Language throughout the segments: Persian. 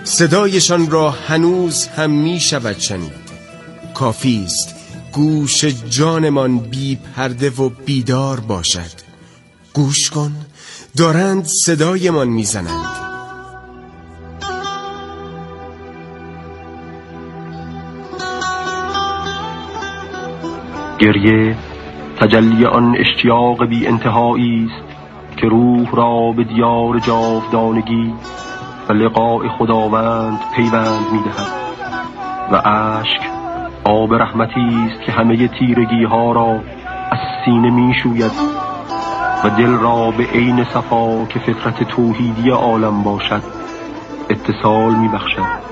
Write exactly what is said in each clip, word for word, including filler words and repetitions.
صدایشان را هنوز هم می شود شنید. کافی است گوش جانمان بی پرده و بیدار باشد. گوش کن، دارند صدایمان می زنند. گریه تجلی آن اشتیاق بی انتهایی است که روح را به دیار جاودانگی و لقاء خداوند پیوند می‌دهد و اشک آب رحمتی است که همه تیرگی ها را از سینه می‌شوید و دل را به عین صفا که فطرت توحیدی عالم باشد اتصال می‌بخشد.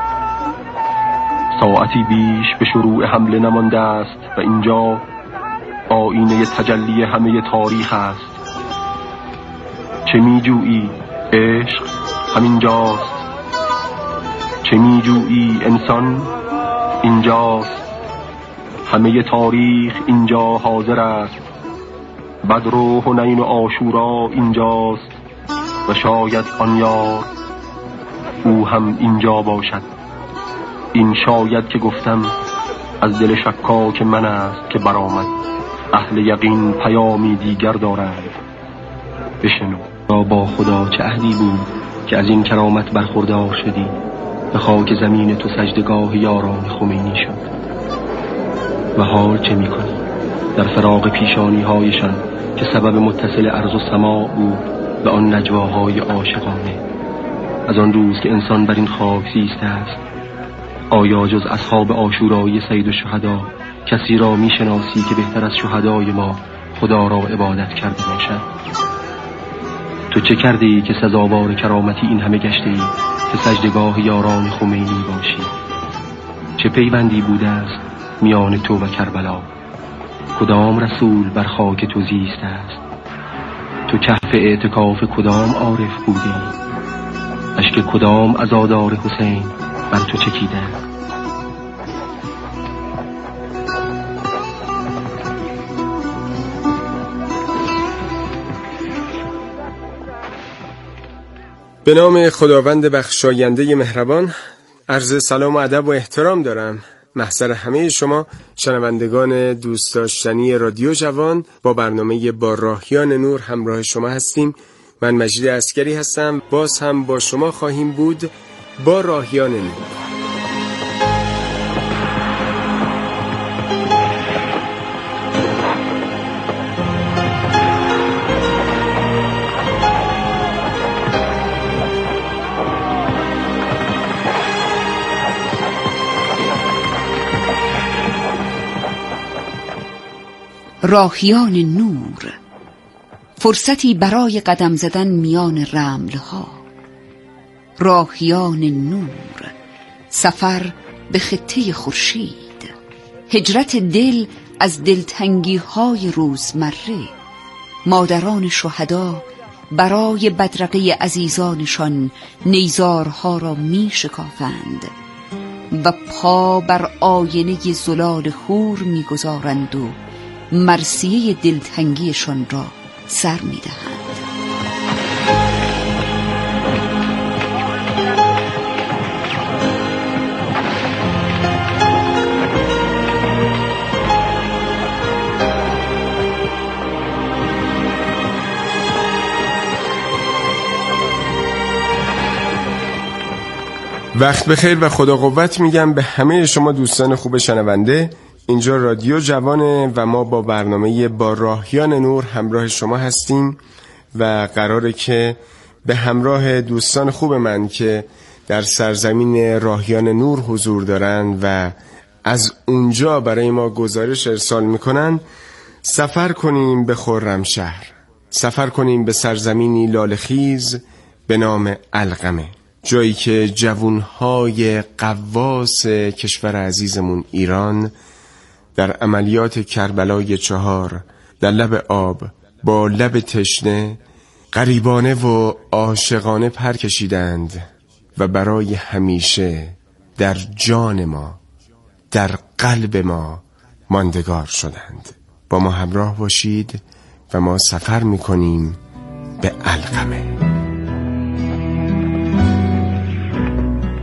ساعتی بیش به شروع حمله نمانده است و اینجا آینه تجلی همه تاریخ است. چه می‌جویی؟ عشق همینجاست. چه می‌جویی؟ انسان اینجاست. همه تاریخ اینجا حاضر است. بدر و حنین و عاشورا اینجاست و شاید آن یار او هم اینجا باشد. این شاید که گفتم از دل شکاک من است که برآمد. اهل یقین پیامی دیگر دارند. بشنو. را با خدا چه عهدی بود که از این کرامت برخوردار شدی و خاک زمین تو سجدگاه یاران خمینی شد. و حال چه می کنی؟ در فراق پیشانی هایشان که سبب متصل ارض و سماع بود و آن نجواهای عاشقانه. از آن روز که انسان بر این خاک زیسته است، آیا جز اصحاب عاشورایی سید الشهدا کسی را می شناسی که بهتر از شهدای ما خدا را عبادت کرده باشد؟ تو چه کرده ای که سزاوار کرامتی این همه گشته ای که سجدگاه یاران خمینی باشی؟ چه پیوندی بوده است میان تو و کربلا؟ کدام رسول بر خاک تو زیسته است؟ تو کهف اعتکاف کدام عارف بودی؟ اشک کدام عزادار حسین بر تو چکیده؟ به نام خداوند بخشاینده مهربان، عرض سلام و ادب و احترام دارم محضر همه شما شنوندگان دوست داشتنی رادیو جوان. با برنامه با راهیان نور همراه شما هستیم. من مجید عسکری هستم. باز هم با شما خواهیم بود با راهیان نور. راهیان نور، فرصتی برای قدم زدن میان رمل‌ها. راهیان نور، سفر به خطه خورشید، هجرت دل از دلتنگی‌های روزمره. مادران شهدا برای بدرقه عزیزانشان نیزارها را می شکافند و پا بر آینه زلال خور می گذارند و مرثیه دلتنگیشان را سر می دهند. وقت بخیر و خدا قوت میگم به همه شما دوستان خوب شنونده. اینجا رادیو جوانه و ما با برنامه با راهیان نور همراه شما هستیم و قراره که به همراه دوستان خوب من که در سرزمین راهیان نور حضور دارن و از اونجا برای ما گزارش ارسال میکنن سفر کنیم به خرمشهر، سفر کنیم به سرزمینی لاله‌خیز به نام علقمه، جایی که جوانهای قواس کشور عزیزمون ایران در عملیات کربلای چهار در لب آب با لب تشنه غریبانه و عاشقانه پر کشیدند و برای همیشه در جان ما، در قلب ما ماندگار شدند. با ما همراه باشید و ما سفر میکنیم به علقمه.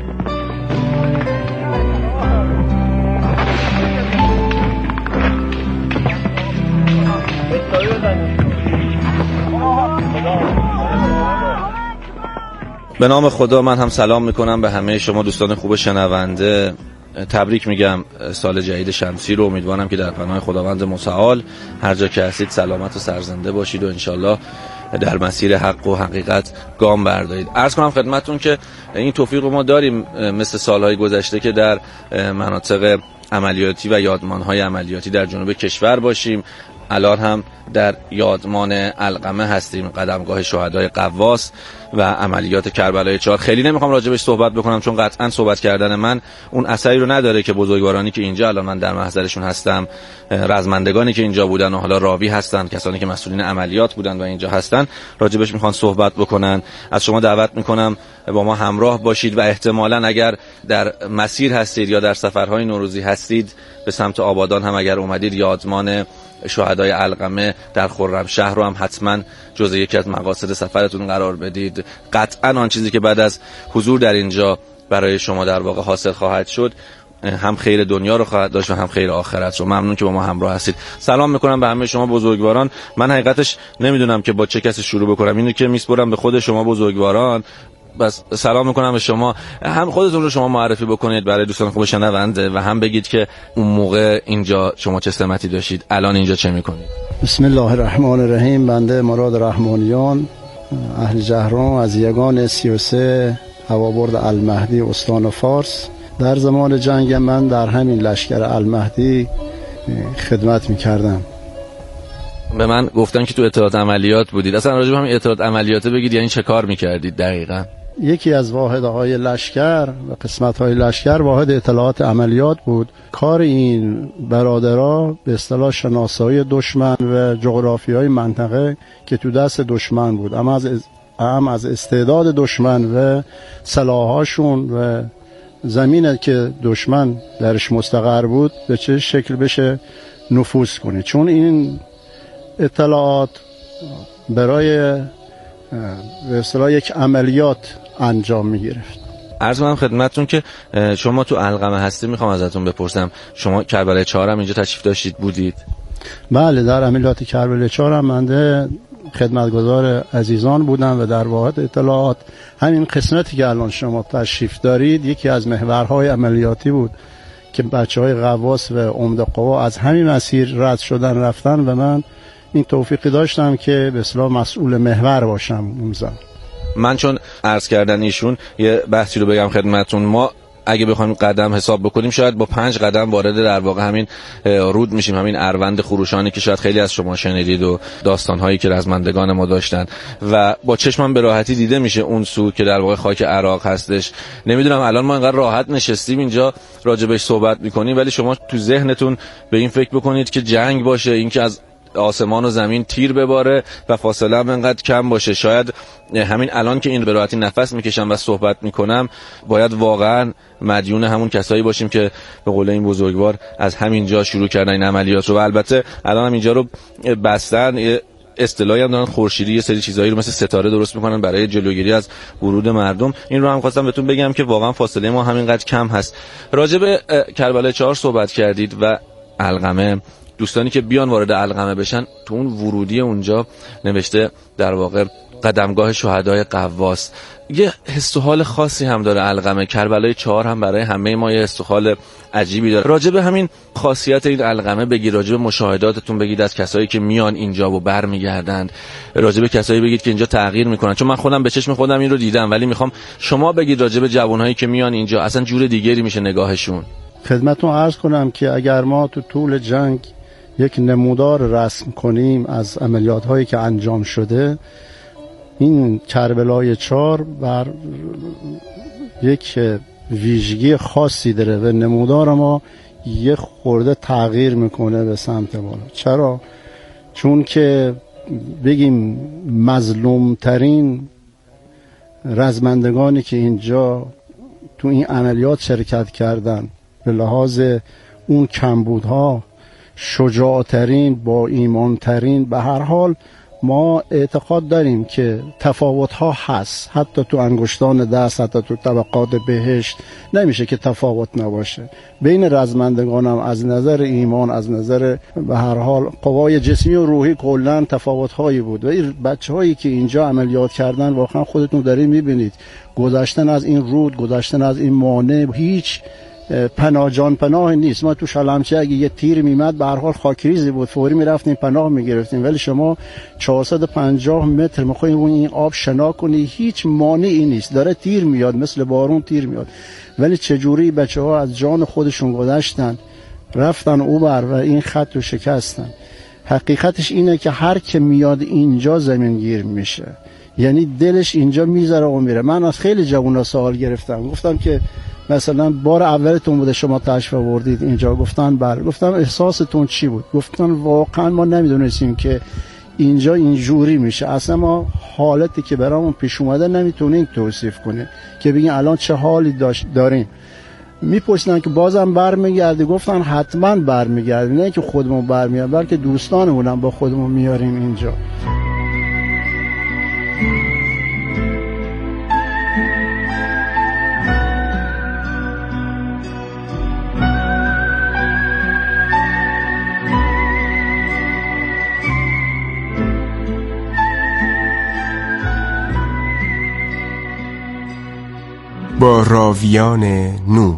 به نام خدا من هم سلام میکنم به همه شما دوستان خوب شنونده. تبریک میگم سال جدید شمسی رو. امیدوارم که در پناه خداوند متعال هر جا که هستید سلامت و سرزنده باشید و انشالله در مسیر حق و حقیقت گام بردارید. عرض کنم خدمتتون که این توفیق رو ما داریم مثل سالهای گذشته که در مناطق عملیاتی و یادمانهای عملیاتی در جنوب کشور باشیم. الان هم در یادمان علقمه هستیم، قدمگاه شهدای قواس و عملیات کربلای چهار. خیلی نمیخوام راجبش صحبت بکنم چون قطعا صحبت کردن من اون اثری رو نداره که بزرگوارانی که اینجا الان من در محضرشون هستم، رزمندگانی که اینجا بودن و حالا راوی هستن، کسانی که مسئولین عملیات بودن و اینجا هستن، راجبش میخوان صحبت بکنن. از شما دعوت میکنم با ما همراه باشید و احتمالاً اگر در مسیر هستید یا در سفرهای نوروزی هستید به سمت آبادان هم اگر اومدید، یادمان شهدای علقمه در خرمشهر رو هم حتما جزء یکی از مقاصد سفرتون قرار بدید. قطعا آن چیزی که بعد از حضور در اینجا برای شما در واقع حاصل خواهد شد هم خیر دنیا رو خواهد داشت و هم خیر آخرت رو. ممنون که با ما همراه هستید. سلام میکنم به همه شما بزرگواران. من حقیقتش نمیدونم که با چه کسی شروع بکنم، اینو که میسپرم به خود شما بزرگواران. بس سلام میکنم به شما، هم خودتون رو شما معرفی بکنید برای دوستان خوب شنونده و هم بگید که اون موقع اینجا شما چه سمتی داشتید، الان اینجا چه میکنید. بسم الله الرحمن الرحیم. بنده مراد رحمانیان اهل جهرم از یگان سی و سه هوابرد المهدی استان فارس. در زمان جنگ من در همین لشکر المهدی خدمت میکردم. به من گفتن که تو اطلاعات عملیات بودید. اصلا راجع به همین اطلاعات عملیات بگید، یعنی چه کار میکردید دقیقاً؟ یکی از واحدهای لشکر و قسمت‌های لشکر واحد اطلاعات عملیات بود. کار این برادرها به اصطلاح شناسایی دشمن و جغرافیای منطقه که تو دست دشمن بود، اما از هم از استعداد دشمن و سلاحاشون و زمینی که دشمن درش مستقر بود به چه شکل بشه نفوذ کنه. چون این اطلاعات برای به اصطلاح یک عملیات انجام میگرفت. عرض کنم خدمتتون که شما تو علقمه هستید، میخوام ازتون بپرسم شما کربلای چهار هم اینجا تشریف داشتید بودید؟ بله، در عملیات کربلای چهار هم منده خدمتگزار عزیزان بودم و در واحد اطلاعات همین قسمتی که الان شما تشریف دارید یکی از محورهای عملیاتی بود که بچهای قواس و عمده قوا از همین مسیر رد شدن رفتن و من این توفیقی داشتم که به اصطلاح مسئول محور باشم اون زمان. من چون عرض کردن ایشون یه بحثی رو بگم خدمتتون، ما اگه بخوایم قدم حساب بکنیم شاید با پنج قدم وارد در واقع همین رود میشیم، همین اروند خروشانی که شاید خیلی از شما شنیدید و داستانهایی که رزمندگان ما داشتن و با چشمم به راحتی دیده میشه اون سو که در واقع خاک عراق هستش. نمیدونم الان ما اینقدر راحت نشستیم اینجا راجبش صحبت میکنیم، ولی شما تو ذهنتون به این فکر بکنید که جنگ باشه، این که از آسمان و زمین تیر بباره و فاصله هم انقدر کم باشه. شاید همین الان که این به راحتی نفس میکشم و صحبت میکنم باید واقعا مدیون همون کسایی باشیم که به قول این بزرگوار از همین جا شروع کردن این عملیات رو. و البته الان هم اینجا رو بستن، اصطلاحی هم دارن خورشیدی یه سری چیزایی رو مثل ستاره درست میکنن برای جلوگیری از ورود مردم. این رو هم خواستم بهتون بگم که واقعا فاصله ما همینقدر کم هست. راجع به کربلای چهار صحبت کردید و علقمه. دوستانی که بیان وارد علقمه بشن، تو اون ورودی اونجا نوشته در واقع قدمگاه شهدای قواس. یه حس و حال خاصی هم داره علقمه. کربلای چهار هم برای همه ما یه حس و حال عجیبی داره. راجع به همین خاصیت این علقمه بگید، راجع به مشاهداتتون بگید از کسایی که میان اینجا و برمیگردند، راجع به کسایی بگید که اینجا تغییر میکنن، چون من خودم به چشم خودم این رو دیدم، ولی میخوام شما بگید راجع به جوانهایی که میان اینجا اصلا جور دیگری میشه نگاهشون. خدمتتون عرض کنم که اگر ما تو طول جنگ یک نمودار رسم کنیم از عملیات هایی که انجام شده، این کربلای چهار بر یک ویژگی خاصی داره و نمودار ما یک خورده تغییر میکنه به سمت بالا. چرا؟ چون که بگیم مظلوم ترین رزمندگانی که اینجا تو این عملیات شرکت کردن به لحاظ اون کمبودها، شجاعترین، با ایمانترین، به هر حال ما اعتقاد داریم که تفاوت ها هست، حتی تو انگشتان دست، حتی تو طبقات بهشت نمیشه که تفاوت نباشه. بین رزمندگان هم از نظر ایمان، از نظر به هر حال قوای جسمی و روحی کلا تفاوت هایی بود. و این بچه هایی که اینجا عملیات کردن واقعا خودتون دارین میبینید گذشتن از این رود، گذشتن از این مانع، هیچ پناه جان پناه نیست. ما تو شلمچه اگه یه تیر میمد به هر حال خاکریزی بود، فوری میرفتیم پناه میگرفتیم، ولی شما چهارصد و پنجاه متر میخواین این آب شنا کنی، هیچ مانعی نیست، داره تیر میاد، مثل بارون تیر میاد، ولی چجوری بچه ها از جان خودشون گذشتن رفتن اوبر و این خط رو شکستن. حقیقتش اینه که هر که میاد اینجا زمین گیر میشه، یعنی دلش اینجا میذاره و میره. من از خیلی جوونا سوال گرفتم، گفتم که مثلا بار اولتون بوده شما تشریف آوردید اینجا؟ گفتن بله. گفتم احساستون چی بود؟ گفتن واقعا ما نمیدونستیم که اینجا اینجوری میشه، اصلا ما حالتی که برامون پیش اومده نمیتونیم توصیف کنیم که بگین الان چه حالی داریم. میپرسیدن که بازم برمیگردی؟ گفتن حتما برمیگردیم، نه که خودمون برمیگردیم بلکه دوستانمون هم با خودمون میاریم اینجا. با راویان نور.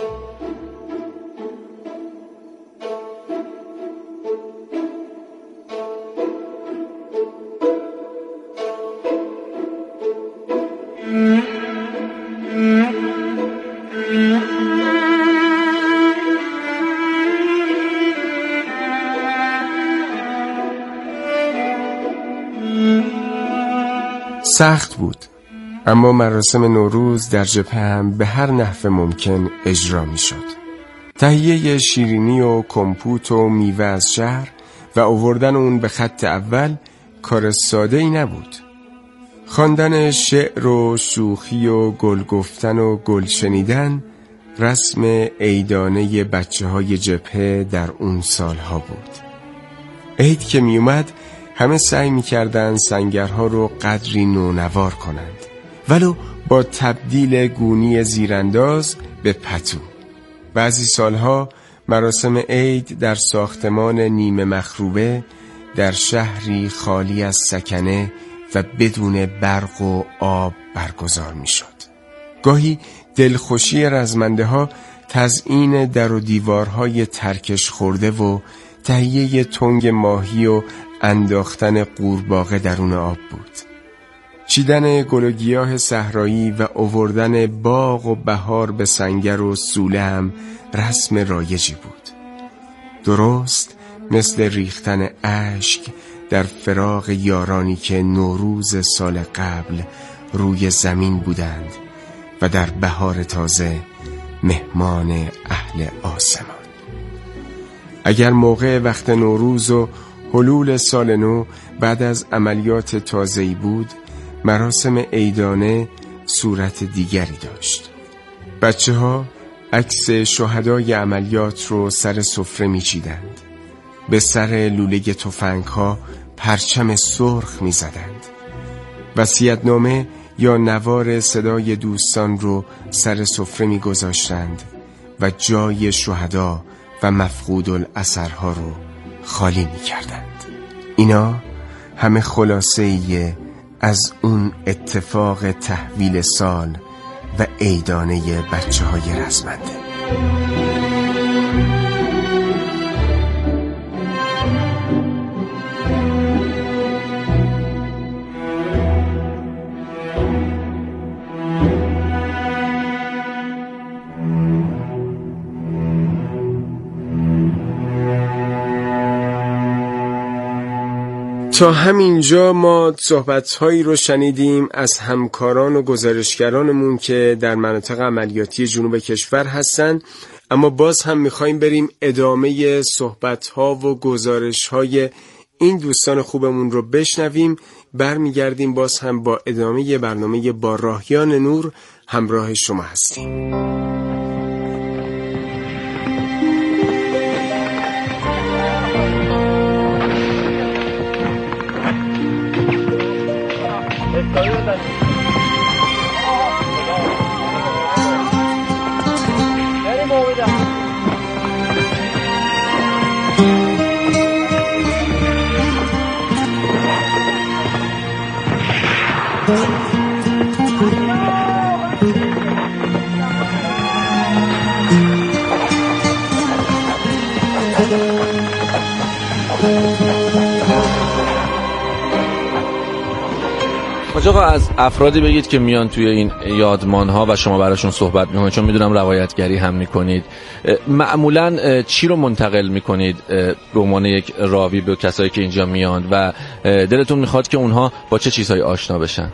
سخت بود، اما مراسم نوروز در جبهه هم به هر نحو ممکن اجرا می شد. تهیه شیرینی و کمپوت و میوه از شهر و آوردن اون به خط اول کار ساده ای نبود. خواندن شعر و شوخی و گل گفتن و گل شنیدن رسم عیدانه بچه های جبهه در اون سالها بود. عید که می اومد همه سعی می کردن سنگرها رو قدری نونوار کنند، ولو با تبدیل گونی زیرانداز به پتو. بعضی سالها مراسم عید در ساختمان نیمه مخروبه در شهری خالی از سکنه و بدون برق و آب برگزار می شد. گاهی دلخوشی رزمنده ها تزیین در و دیوارهای ترکش خورده و تهیه تنگ ماهی و انداختن قورباغه درون آب بود. چیدن گل و گیاه صحرایی و آوردن باغ و بهار به سنگر و سوله هم رسم رایجی بود. درست مثل ریختن اشک در فراق یارانی که نوروز سال قبل روی زمین بودند و در بهار تازه مهمان اهل آسمان. اگر موقع وقت نوروز و حلول سال نو بعد از عملیات تازه‌ای بود، مراسم عیدانه صورت دیگری داشت. بچه ها عکس شهدای عملیات رو سر سفره می چیدند. به سر لوله تفنگ ها پرچم سرخ می زدند. وصیت‌نامه یا نوار صدای دوستان رو سر سفره می گذاشتند و جای شهدا و مفقود الاثرها رو خالی می کردند. اینا همه خلاصه ایه از اون اتفاق تحویل سال و عیدانه بچه های رزمنده. تا همینجا ما صحبت‌هایی رو شنیدیم از همکاران و گزارشگرانمون که در مناطق عملیاتی جنوب کشور هستن، اما باز هم می‌خوایم بریم ادامه صحبت‌ها و گزارش‌های این دوستان خوبمون رو بشنویم. برمیگردیم باز هم با ادامه برنامه با راهیان نور همراه شما هستیم. حاج آقا از افرادی بگید که میان توی این یادمان ها و شما براشون صحبت میکنید، چون میدونم روایتگری هم میکنید، معمولا چی رو منتقل میکنید به عنوان یک راوی به کسایی که اینجا میان و دلتون میخواد که اونها با چه چیزهایی آشنا بشن؟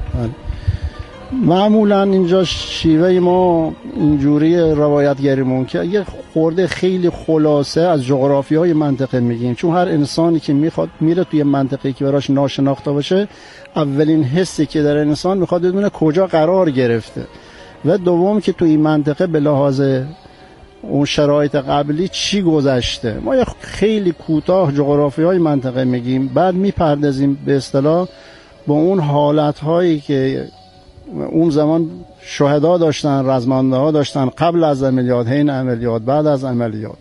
معمولا اینجا شیوه ما اینجوری روایتگریمون که یه خورده خیلی خلاصه از جغرافیای منطقه میگیم، چون هر انسانی که میخواد میره توی منطقه‌ای که براش ناشناخته باشه، اولین حسی که در انسان میخواد بدونه کجا قرار گرفته و دوم که توی این منطقه به لحاظ اون شرایط قبلی چی گذشته. ما یه خیلی کوتاه جغرافیای منطقه میگیم، بعد میپردازیم به اصطلاح با اون حالت‌هایی که اون زمان شهدا داشتن، رزمنده ها داشتن، قبل از عملیات، حین عملیات، بعد از عملیات.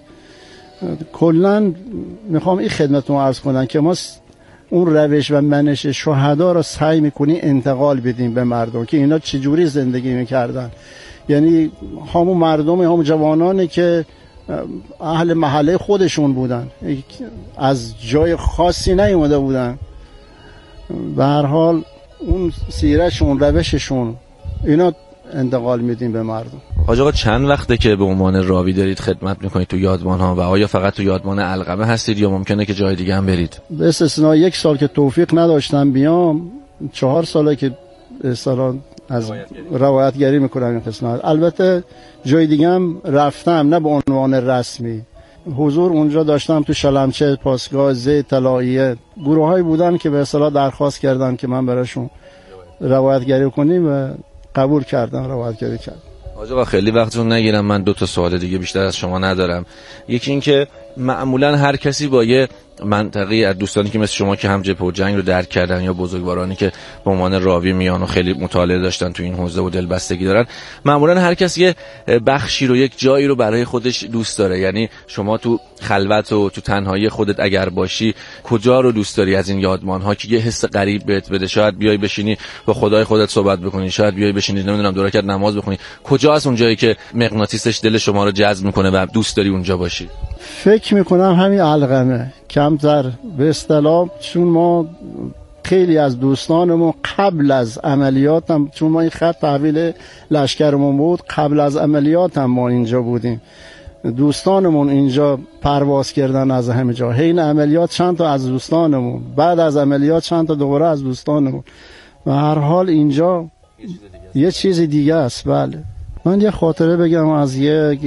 کلا میخوام این خدمتتون عرض کنم که ما اون روش و منش شهدا رو سعی میکنیم انتقال بدیم به مردم که اینا چجوری زندگی میکردن. یعنی همون مردم، همون جوانانی که اهل محله خودشون بودن، از جای خاصی نیومده بودن، به هر حال اون سیرهشون، روششون، اینا انتقال میدیم به مردم. حاج آقا چند وقته که به عنوان راوی دارید خدمت میکنید تو یادمان ها و آیا فقط تو یادمان علقمه هستید یا ممکنه که جای دیگه هم برید؟ به استثناء یک سال که توفیق نداشتم بیام، چهار ساله که اصلا از روایتگری میکنم این قسمت. البته جای دیگه هم رفتم، نه به عنوان رسمی. حضور اونجا داشتم تو شلمچه، پاسگاه زید، طلاییه، گروهایی بودن که به اصطلاح درخواست کردن که من براشون روایتگری کنیم و قبول کردن، روایتگری کردم. حاج آقا خیلی وقتتون نگیرم، من دو تا سوال دیگه بیشتر از شما ندارم. یکی این که معمولا هر کسی با یه منطقی از دوستانی که مثل شما که هم جبهه و جنگ رو درک کردن یا بزرگوارانی که به عنوان راوی میان و خیلی مطالعه داشتن تو این حوزه و دلبستگی دارن، معمولا هر کسی یه بخشی رو، یک جایی رو برای خودش دوست داره. یعنی شما تو خلوت و تو تنهایی خودت اگر باشی، کجا رو دوست داری از این یادمان ها که یه حس غریب بهت بده؟ شاید بیای بشینی با خدای خودت صحبت بکنی، شاید بیای بشینی نمیدونم دو رکعت نماز بخونی. کجا از اون جایی که مغناطیسش دل شما رو جذب میکنه و دوست داری اونجا باشی؟ فکر میکنم همین علقمه کمتر به اصطلاح، چون ما خیلی از دوستانمون قبل از عملیات هم، چون ما این خط تحویل لشکرمون بود، قبل از عملیات هم ما اینجا بودیم، دوستانمون اینجا پرواز کردن از همه جا. حین عملیات چند تا از دوستانمون، بعد از عملیات چند تا دوباره از دوستانمون. و هر حال اینجا یه چیز دیگه است. بله، من یه خاطره بگم از یک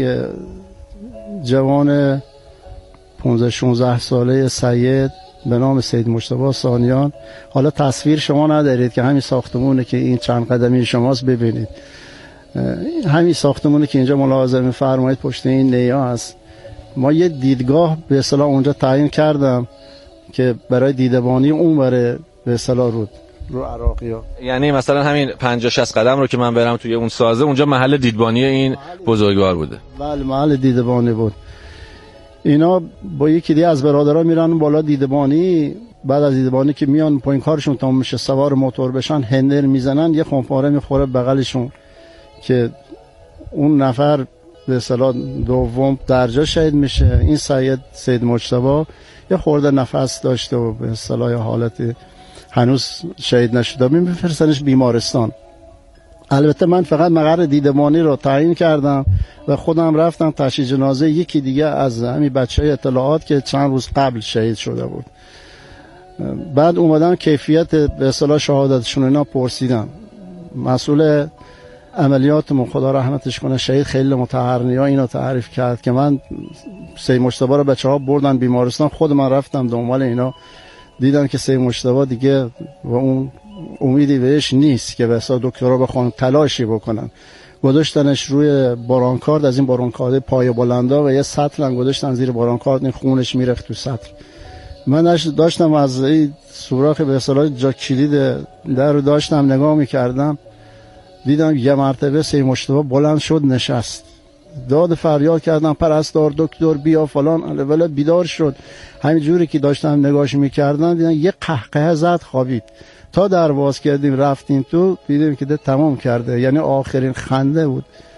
جوان پانزده شانزده ساله سید به نام سید مجتبی ثانیان. حالا تصویر شما ندارید که همین ساختمونه که این چند قدمی شماست، ببینید همین ساختمونه که اینجا ملاحظه می‌فرمایید پشت این نیا هست. ما یه دیدگاه به اصطلاح اونجا تعیین کردم که برای دیدبانی اون بره به اصطلاح رود رو عراقی‌ها. یعنی مثلا همین پنجاه شصت قدم رو که من برم توی اون سازه، اونجا محل دیدبانی این بزرگوار بوده. بله، محل دیدبانی بود. اینا با یکی دیگه از برادرها میرن بالا دیدبانی، بعد از دیدبانی که میان پایین کارشون تمام میشه، سوار موتور بشن، هندل میزنن، یه خمپاره میخوره بغلشون که اون نفر به اصطلاح دوم درجا شهید میشه. این سید سید مجتبی یه خورده نفس داشته و به اصطلاح حالت هنوز شهید نشده، میفرستنش بیمارستان. البته من فقط مقر دیدبانی رو تعیین کردم و خودم رفتم تشییع جنازه یکی دیگه از همین بچهای اطلاعات که چند روز قبل شهید شده بود. بعد اومدم کیفیت به اصطلاح شهادتشون اینا پرسیدم. مسئول عملیاتمون خدا رحمتش کنه شهید خیلی متحرنیا اینو تعریف کرد که من سید مجتبی رو بچه‌ها بردن بیمارستان، خود من رفتم دنبال اینا، دیدم که سید مجتبی دیگه و اون امیدی بهش نیست که بسا دکترها بخوان تلاشی بکنن. گذاشتنش روی بارانکارد، از این بارانکارد پای بلندا، و یه سطل هم گذاشتن زیر بارانکارد، این خونش میرخت تو سطل. من داشتم از این سوراخ به اصطلاح جا کلید در رو داشتم نگاه میکردم، دیدم یه مرتبه سید مجتبی بلند شد نشست، داد فریاد کردم پرستار دکتر بیا فلان، ولی بیدار شد. همین جوری که داشتم نگاهش میکردم دیدم یه قهقه زد، خوابید. تا درواز کردیم رفتیم تو، دیدیم که ده تمام کرده، یعنی آخرین خنده بود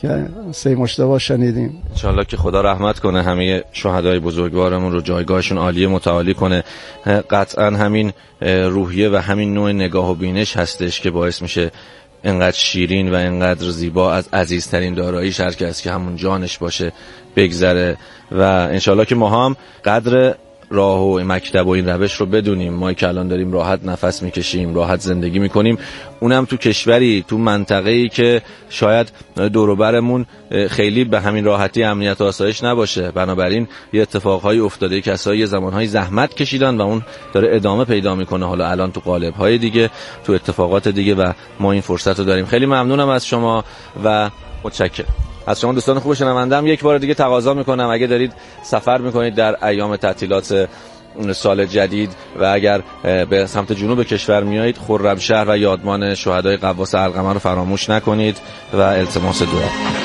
که سه مجتبی شنیدیم. انشالله که خدا رحمت کنه همه شهدای بزرگوارمون رو، جایگاهشون عالی متعالی کنه. قطعا همین روحیه و همین نوع نگاه و بینش هستش که باعث میشه انقدر شیرین و انقدر زیبا از عزیزترین داراییش، هر کس که همون جانش باشه، بگذره. و انشالله که ما هم قدر راه و مکتب و این روش رو بدونیم. ما که الان داریم راحت نفس میکشیم، راحت زندگی میکنیم، اونم تو کشوری، تو منطقه‌ای که شاید دور و برمون خیلی به همین راحتی امنیت و آسایش نباشه. بنابراین یه اتفاقهایی افتاده، کسایی یه زمانهای زحمت کشیدن و اون داره ادامه پیدا میکنه، حالا الان تو قالب‌های دیگه، تو اتفاقات دیگه، و ما این فرصت رو داریم. خیلی ممنونم از شما و متشکرم از شما دوستان خوب شنوندم. یک بار دیگه تقاضا میکنم اگه دارید سفر میکنید در ایام تعطیلات سال جدید و اگر به سمت جنوب کشور میایید، خرمشهر و یادمان شهدای غواص القمر رو فراموش نکنید و التماس دعا.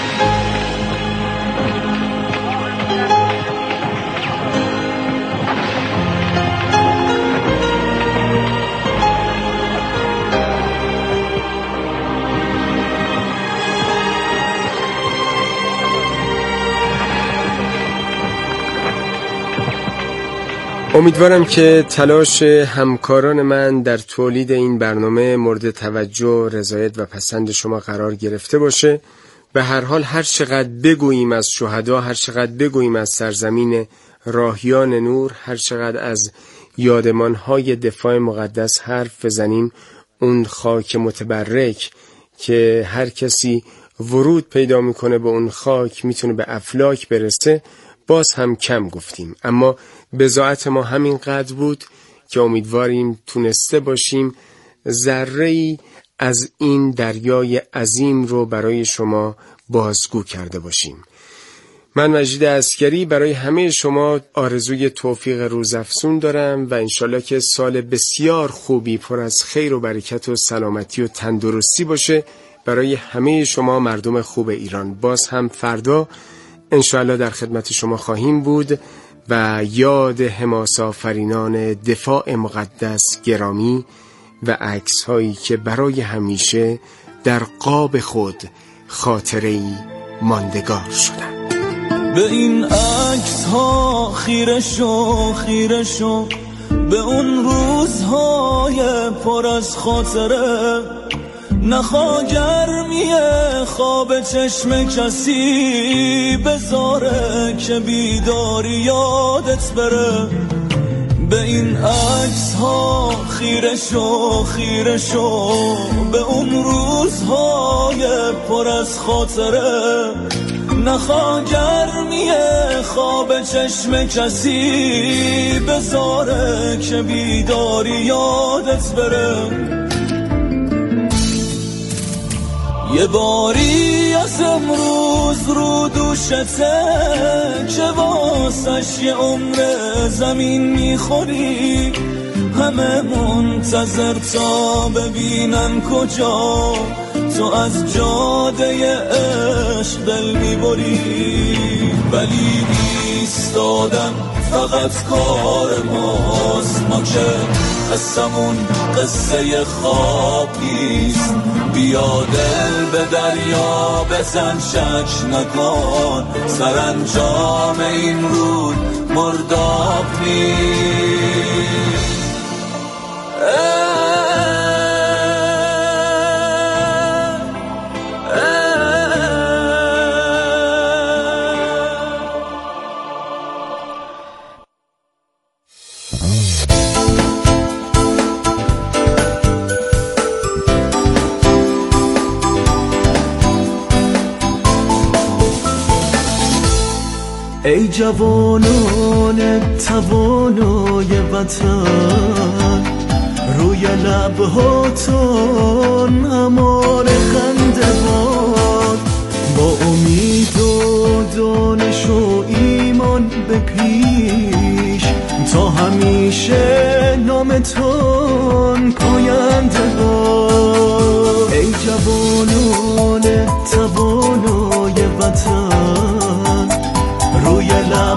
امیدوارم که تلاش همکاران من در تولید این برنامه مورد توجه، رضایت و پسند شما قرار گرفته باشه. به هر حال هر چقدر بگوییم از شهدا، هر چقدر بگوییم از سرزمین راهیان نور، هر چقدر از یادمانهای دفاع مقدس حرف بزنیم، اون خاک متبرک که هر کسی ورود پیدا میکنه به اون خاک میتونه به افلاک برسه، باز هم کم گفتیم. اما بضاعت ما همین قدر بود که امیدواریم تونسته باشیم ذره‌ای از این دریای عظیم رو برای شما بازگو کرده باشیم. من مجید عسکری برای همه شما آرزوی توفیق روزافزون دارم و انشالله که سال بسیار خوبی پر از خیر و برکت و سلامتی و تندرستی باشه برای همه شما مردم خوب ایران. باز هم فردا انشالله در خدمت شما خواهیم بود و یاد حماس آفرینان دفاع مقدس گرامی و عکس هایی که برای همیشه در قاب خود خاطره‌ای ماندگار شدن. به این عکس ها خیره شو خیره شو، به اون روزهای پر از خاطره، نخوا گرمی خواب چشم کسی بذاره که بیداری یادت بره. به این عکس ها خیره شو خیره شو، به اون روزهای پر از خاطره، نخوا گرمی خواب چشم کسی بذاره که بیداری یادت بره. یه باری از امروز رو دوشته که واسش یه عمر زمین میخوری، همه منتظر تا ببینن کجا تو از جاده عشق دل میبری. ولی ایستادن فقط کار ماست، ما که قصمون قصه خواب نیست. بیا دل به دریا بزن، شک نکن، سرانجام این رود مرداب نیست. ای جوانان توانای وطن، روی لبهاتون امان خنده باد، با امید و دانش و ایمان به پیش، تا همیشه نامتون پاینده باد. ای جوانان توانای وطن، روی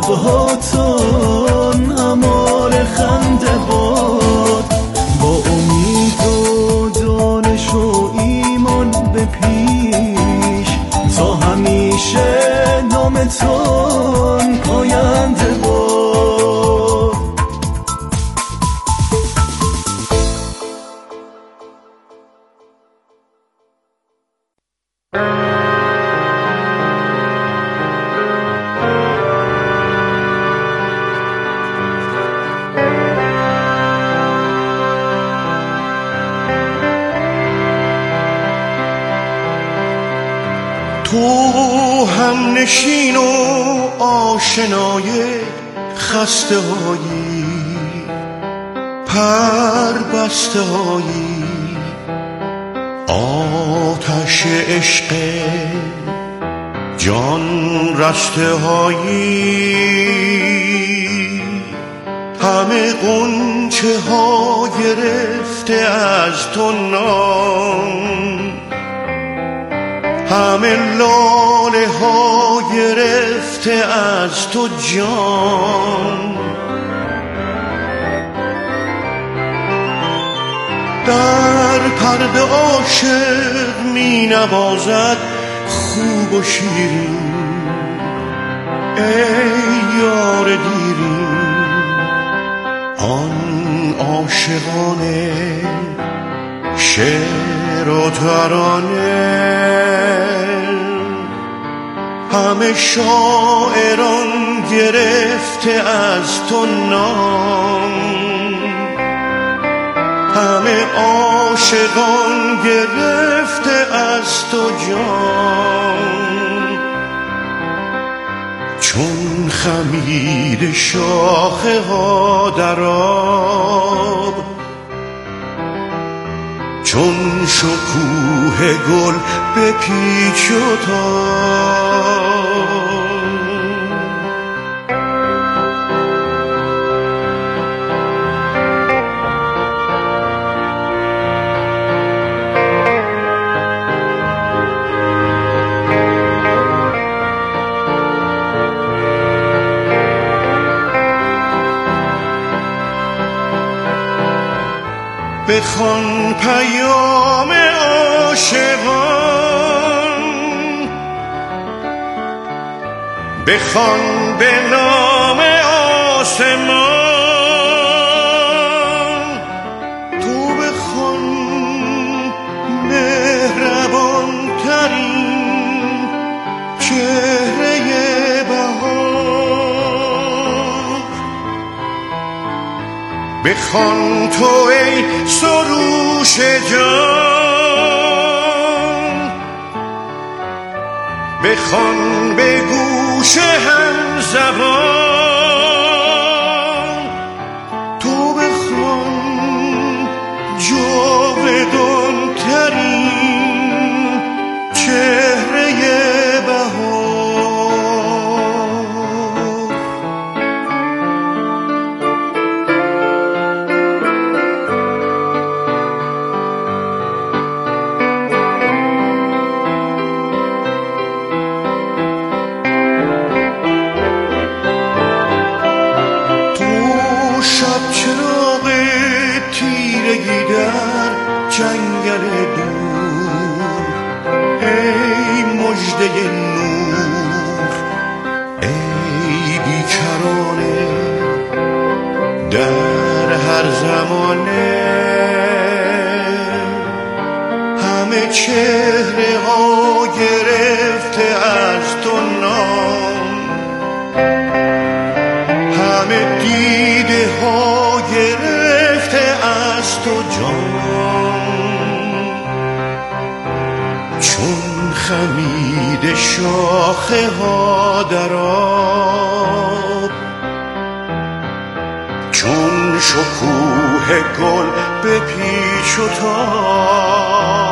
لبهاتون امان خنده باد، با امید و دانش و ایمان به پیش، تا همین بتون پاینده باد. تو هم نشین و آشنای خسته هایی، پر بسته هایی، آتش عشق جان رسته هایی، همه غنچه ها گرفته از تو نام، همه لاله ها گرفته از تو جان. در پرده عاشق می نوازد خوب و شیرین، ای یار دیرین آن عاشقانه شعر و ترانه. همه شاعران گرفته از تو نام، همه عاشقان گرفته از تو جان. چون خمیر شاخه ها در آب، چون شکوه گل به پیچ و تاب. بخوان پیام عاشقان، بخوان به نام آسمان، تو بخوان مهربان ترین چهره بهار. بخوان تو ای سروش جان، بخوان به گوش هم زبان، تو بخوان جاودان ترین چهره بهار. جنگل دور ای مژده نور، ای بیکرانه در هر زمانه. همه چهره ها گرفته از تو نام، همه دیده ها گرفته از تو جان. چون خمید شاخه ها در آب، چون شکوه گل به پیچ و تاب.